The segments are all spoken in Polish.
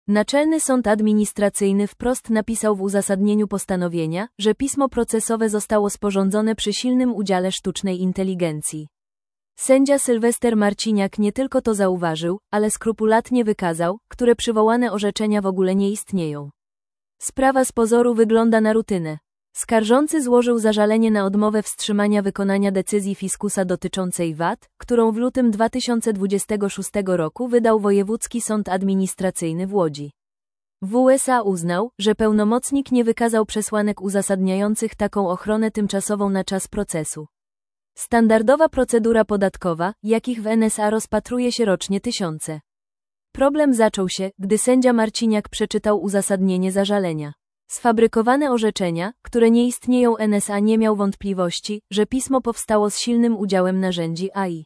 Naczelny Sąd Administracyjny wprost napisał w uzasadnieniu postanowienia, że pismo procesowe zostało sporządzone przy silnym udziale sztucznej inteligencji. Sędzia Sylwester Marciniak nie tylko to zauważył, ale skrupulatnie wykazał, które przywołane orzeczenia w ogóle nie istnieją. Sprawa z pozoru wygląda na rutynę. Skarżący złożył zażalenie na odmowę wstrzymania wykonania decyzji fiskusa dotyczącej VAT, którą w lutym 2026 roku wydał Wojewódzki Sąd Administracyjny w Łodzi. W USA uznał, że pełnomocnik nie wykazał przesłanek uzasadniających taką ochronę tymczasową na czas procesu. Standardowa procedura podatkowa, jakich w NSA rozpatruje się rocznie tysiące. Problem zaczął się, gdy sędzia Marciniak przeczytał uzasadnienie zażalenia. Sfabrykowane orzeczenia, które nie istnieją. NSA nie miał wątpliwości, że pismo powstało z silnym udziałem narzędzi AI.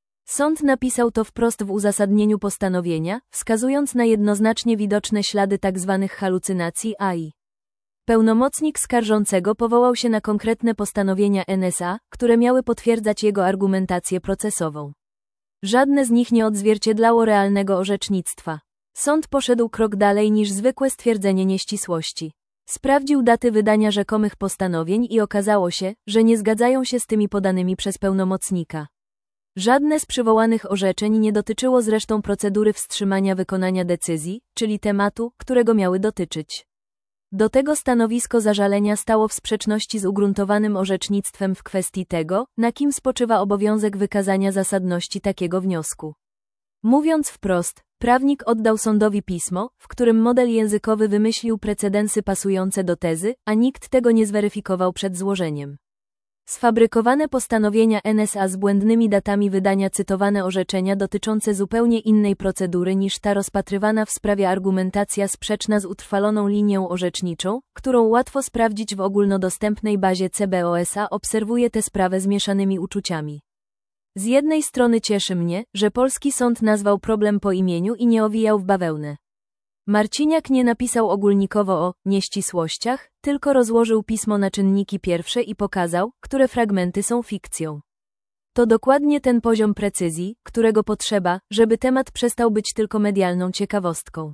Sąd napisał to wprost w uzasadnieniu postanowienia, wskazując na jednoznacznie widoczne ślady tzw. halucynacji AI. Pełnomocnik skarżącego powołał się na konkretne postanowienia NSA, które miały potwierdzać jego argumentację procesową. Żadne z nich nie odzwierciedlało realnego orzecznictwa. Sąd poszedł krok dalej niż zwykłe stwierdzenie nieścisłości. Sprawdził daty wydania rzekomych postanowień i okazało się, że nie zgadzają się z tymi podanymi przez pełnomocnika. Żadne z przywołanych orzeczeń nie dotyczyło zresztą procedury wstrzymania wykonania decyzji, czyli tematu, którego miały dotyczyć. Do tego stanowisko zażalenia stało w sprzeczności z ugruntowanym orzecznictwem w kwestii tego, na kim spoczywa obowiązek wykazania zasadności takiego wniosku. Mówiąc wprost, prawnik oddał sądowi pismo, w którym model językowy wymyślił precedensy pasujące do tezy, a nikt tego nie zweryfikował przed złożeniem. Sfabrykowane postanowienia NSA z błędnymi datami wydania, cytowane orzeczenia dotyczące zupełnie innej procedury niż ta rozpatrywana w sprawie, argumentacja sprzeczna z utrwaloną linią orzeczniczą, którą łatwo sprawdzić w ogólnodostępnej bazie CBOSA. Obserwuje tę sprawę z mieszanymi uczuciami. Z jednej strony cieszy mnie, że polski sąd nazwał problem po imieniu i nie owijał w bawełnę. Marciniak nie napisał ogólnikowo o nieścisłościach, tylko rozłożył pismo na czynniki pierwsze i pokazał, które fragmenty są fikcją. To dokładnie ten poziom precyzji, którego potrzeba, żeby temat przestał być tylko medialną ciekawostką.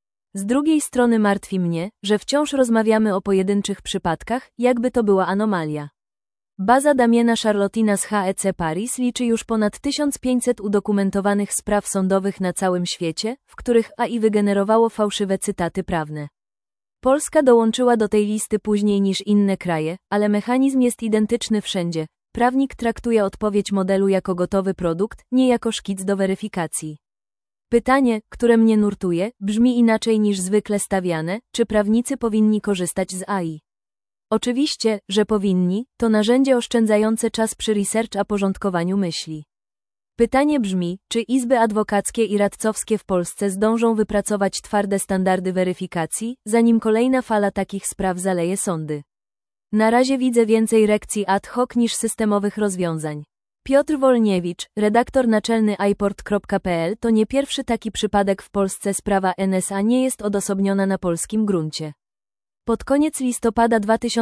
Z drugiej strony martwi mnie, że wciąż rozmawiamy o pojedynczych przypadkach, jakby to była anomalia. Baza Damiena Charlotina z HEC Paris liczy już ponad 1500 udokumentowanych spraw sądowych na całym świecie, w których AI wygenerowało fałszywe cytaty prawne. Polska dołączyła do tej listy później niż inne kraje, ale mechanizm jest identyczny wszędzie. Prawnik traktuje odpowiedź modelu jako gotowy produkt, nie jako szkic do weryfikacji. Pytanie, które mnie nurtuje, brzmi inaczej niż zwykle stawiane: czy prawnicy powinni korzystać z AI? Oczywiście, że powinni, to narzędzie oszczędzające czas przy research a porządkowaniu myśli. Pytanie brzmi, czy izby adwokackie i radcowskie w Polsce zdążą wypracować twarde standardy weryfikacji, zanim kolejna fala takich spraw zaleje sądy. Na razie widzę więcej reakcji ad hoc niż systemowych rozwiązań. Piotr Wolniewicz, redaktor naczelny iPort.pl. To nie pierwszy taki przypadek w Polsce. Sprawa NSA nie jest odosobniona na polskim gruncie. Pod koniec listopada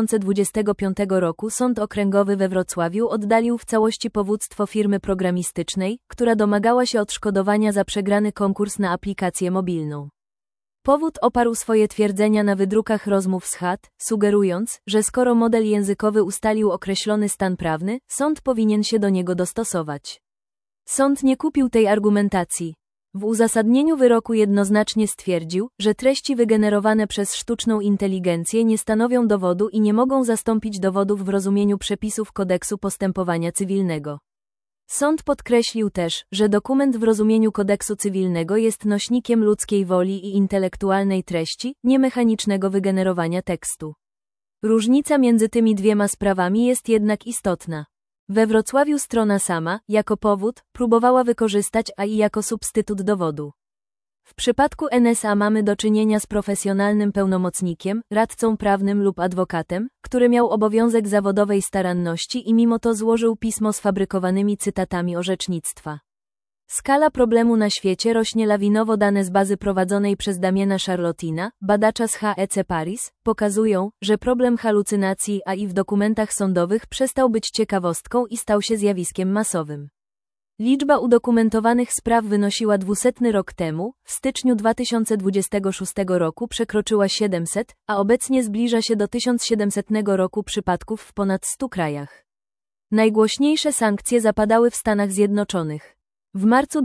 2025 roku Sąd Okręgowy we Wrocławiu oddalił w całości powództwo firmy programistycznej, która domagała się odszkodowania za przegrany konkurs na aplikację mobilną. Powód oparł swoje twierdzenia na wydrukach rozmów z HAT, sugerując, że skoro model językowy ustalił określony stan prawny, sąd powinien się do niego dostosować. Sąd nie kupił tej argumentacji. W uzasadnieniu wyroku jednoznacznie stwierdził, że treści wygenerowane przez sztuczną inteligencję nie stanowią dowodu i nie mogą zastąpić dowodów w rozumieniu przepisów Kodeksu Postępowania Cywilnego. Sąd podkreślił też, że dokument w rozumieniu Kodeksu Cywilnego jest nośnikiem ludzkiej woli i intelektualnej treści, nie mechanicznego wygenerowania tekstu. Różnica między tymi dwiema sprawami jest jednak istotna. We Wrocławiu strona sama, jako powód, próbowała wykorzystać AI jako substytut dowodu. W przypadku NSA mamy do czynienia z profesjonalnym pełnomocnikiem, radcą prawnym lub adwokatem, który miał obowiązek zawodowej staranności i mimo to złożył pismo z fabrykowanymi cytatami orzecznictwa. Skala problemu na świecie rośnie lawinowo. Dane z bazy prowadzonej przez Damiena Charlotina, badacza z HEC Paris, pokazują, że problem halucynacji AI w dokumentach sądowych przestał być ciekawostką i stał się zjawiskiem masowym. Liczba udokumentowanych spraw wynosiła 200 rok temu, w styczniu 2026 roku przekroczyła 700, a obecnie zbliża się do 1700 roku przypadków w ponad 100 krajach. Najgłośniejsze sankcje zapadały w Stanach Zjednoczonych. W marcu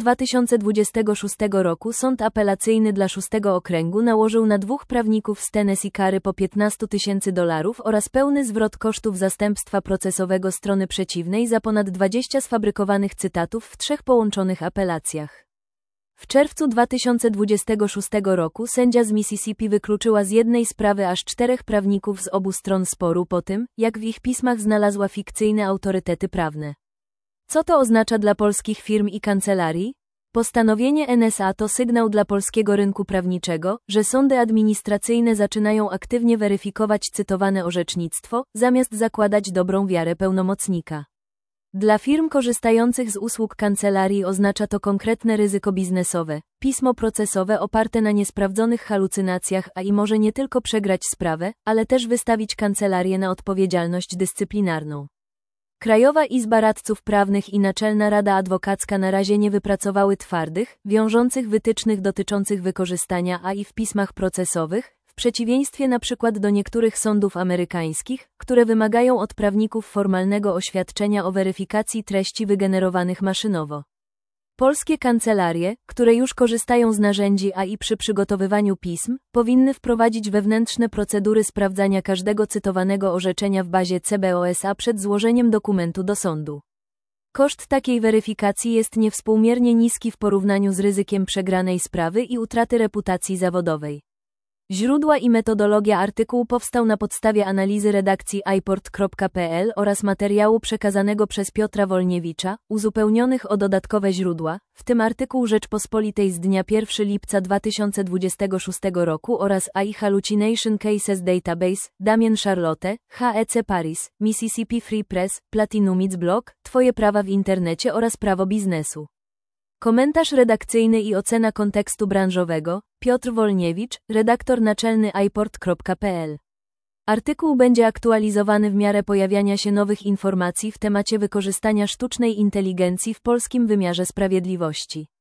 2026 roku Sąd Apelacyjny dla 6 Okręgu nałożył na 2 prawników z Tennessee kary po $15,000 oraz pełny zwrot kosztów zastępstwa procesowego strony przeciwnej za ponad 20 sfabrykowanych cytatów w 3 połączonych apelacjach. W czerwcu 2026 roku sędzia z Mississippi wykluczyła z jednej sprawy aż 4 prawników z obu stron sporu po tym, jak w ich pismach znalazła fikcyjne autorytety prawne. Co to oznacza dla polskich firm i kancelarii? Postanowienie NSA to sygnał dla polskiego rynku prawniczego, że sądy administracyjne zaczynają aktywnie weryfikować cytowane orzecznictwo, zamiast zakładać dobrą wiarę pełnomocnika. Dla firm korzystających z usług kancelarii oznacza to konkretne ryzyko biznesowe, pismo procesowe oparte na niesprawdzonych halucynacjach, a i może nie tylko przegrać sprawę, ale też wystawić kancelarię na odpowiedzialność dyscyplinarną. Krajowa Izba Radców Prawnych i Naczelna Rada Adwokacka na razie nie wypracowały twardych, wiążących wytycznych dotyczących wykorzystania AI w pismach procesowych, w przeciwieństwie na przykład do niektórych sądów amerykańskich, które wymagają od prawników formalnego oświadczenia o weryfikacji treści wygenerowanych maszynowo. Polskie kancelarie, które już korzystają z narzędzi AI przy przygotowywaniu pism, powinny wprowadzić wewnętrzne procedury sprawdzania każdego cytowanego orzeczenia w bazie CBOSA przed złożeniem dokumentu do sądu. Koszt takiej weryfikacji jest niewspółmiernie niski w porównaniu z ryzykiem przegranej sprawy i utraty reputacji zawodowej. Źródła i metodologia. Artykuł powstał na podstawie analizy redakcji iPort.pl oraz materiału przekazanego przez Piotra Wolniewicza, uzupełnionych o dodatkowe źródła, w tym artykuł Rzeczpospolitej z dnia 1 lipca 2026 roku oraz AI Hallucination Cases Database, Damien Charlotte, HEC Paris, Mississippi Free Press, Platinumic Blog, Twoje prawa w internecie oraz prawo biznesu. Komentarz redakcyjny i ocena kontekstu branżowego, Piotr Wolniewicz, redaktor naczelny iPort.pl. Artykuł będzie aktualizowany w miarę pojawiania się nowych informacji w temacie wykorzystania sztucznej inteligencji w polskim wymiarze sprawiedliwości.